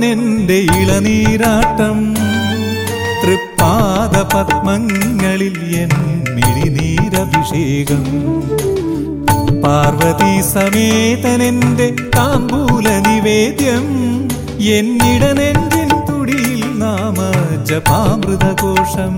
പടിയപ്പനെന്റെ ഇളനീരാട്ടം തൃപ്പാദ പത്മങ്ങളിൽ എൻ മിഴിനീരഭിഷേകം പാർവതി സമേതനെന്റെ താമ്പൂല നിവേദ്യം എന്നിടനെഞ്ചിൻ തുടിയിൽ നാമ ജപാമൃതഘോഷം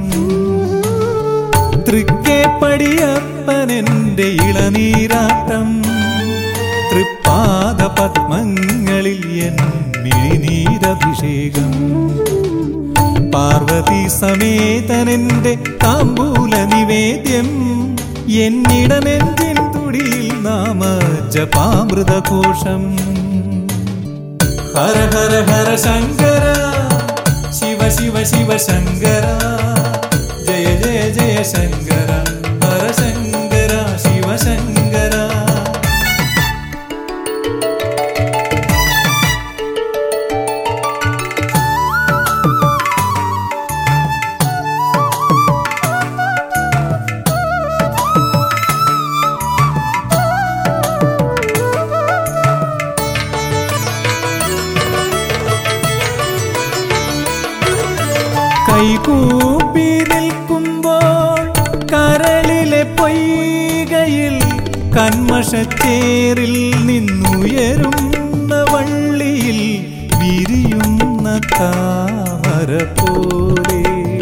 തൃക്കേ പടിയപ്പനെന്റെ ഇളനീരാട്ടം തൃപ്പാദ പത്മങ്ങളിൽ എൻ മിഴിനീരഭിഷേകം പാർവതി സമേതനെന്റെ താമ്പൂല നിവേദ്യം എന്നിടനെഞ്ചിൻ തുടിയിൽ നാമ ജപാമൃതഘോഷം ഹര ഹര ഹര ശങ്കര ശിവ ശിവ ശിവ ശങ്കര ജയ ജയ ജയ ശങ്കര ഹര ശങ്കര ശിവ ശങ്കര കൈകൂപ്പി നിൽക്കുമ്പോൾ കരളിലെ പൊയ്കയിൽ കന്മഷച്ചേറിൽ നിന്നുയരുന്ന വള്ളിയിൽ വിരിയുന്ന താമര പോലെ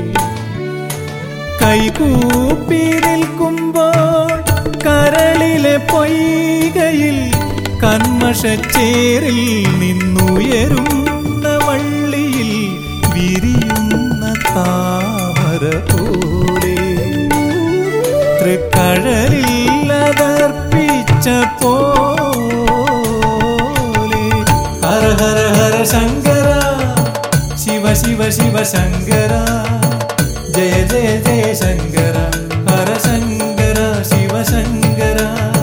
കൈകൂപ്പി നിൽക്കുമ്പോൾ കരളിലെ പൊയ്കയിൽ കന്മഷച്ചേറിൽ നിന്നുയരുന്ന വള്ളിയിൽ വിരിയുന്ന താമര പോലെ തൃക്കഴലിൽ അതർപ്പിച്ച പോലെ ഹര ഹര ഹര ശങ്കര ശിവ ശിവ ശിവ ശങ്കര ജയ ജയ ജയ ശങ്കര ഹര ശങ്കര ശിവ ശങ്കര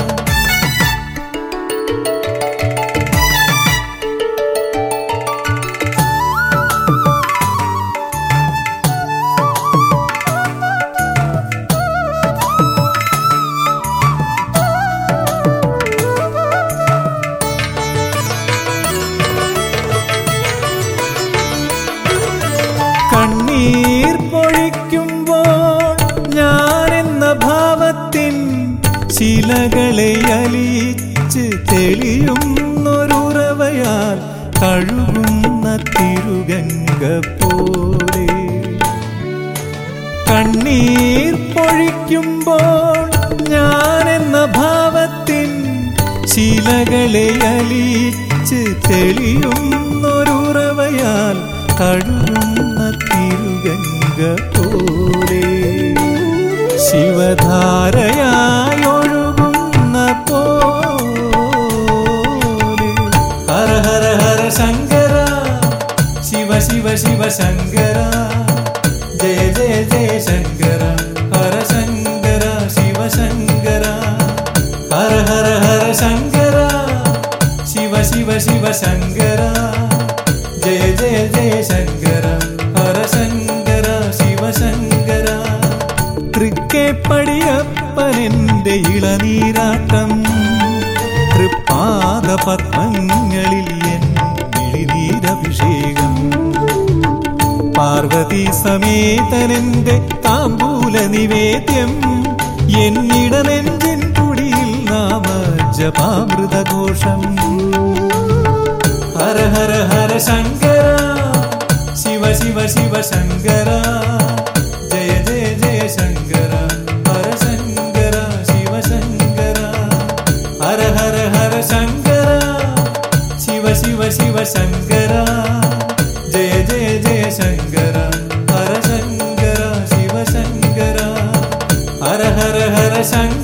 കണ്ണീർ പൊഴിക്കുമ്പോൾ ഞാനെന്ന ഭാവത്തിൻ ശിലകളെ അലിയിച്ച് തെളിയുന്നൊരുറവയാൽ കഴുകുന്ന തിരുഗംഗ പോലെ കണ്ണീർ പൊഴിക്കുമ്പോൾ ഞാനെന്ന ഭാവത്തിൻ ശിലകളെ അലിയിച്ച് തെളിയുന്നൊരുറവയാൽ കഴുകുന്ന തിരുഗംഗ പോലെ ശിവധാരയായി ഒഴുകുന്ന പോലെ ഹര ഹര ഹര ശങ്കര ശിവ ശിവ ശിവ ശങ്കര ജയ ജയ ജയ ശങ്കര ഹര ശങ്കര ശിവ ശങ്കര ഹര ഹര ഹര ശങ്കര ശിവ ശിവ ശിവ ശങ്കര ജയ ജയ ജയ ശങ്കര ഹര ശങ്കര ശിവ ശങ്കര തൃക്കേ പടിയപ്പനെന്റെ ഇളനീരാട്ടം തൃപ്പാദ പത്മങ്ങളിൽ എൻ മിഴിനീരഭിഷേകം പാർവതി സമേതനെന്റെ താമ്പൂല നിവേദ്യം എന്നിടനെഞ്ചിൻ തുടിയിൽ നാമ ജപാമൃതഘോഷം ഹര ഹര ഹര ശങ്കര ശിവ ശിവ ശിവ ശങ്കര ജയ ജയ ജയ ശങ്കര ഹര ശങ്കര ശിവ ശങ്കര ഹര ഹര ഹര ശങ്കര ശിവ ശിവ ശിവ ശങ്കര ജയ ജയ ജയ ശങ്കര ഹര ശങ്കര ശിവ ശങ്കര ഹര ഹര ഹര ശങ്കര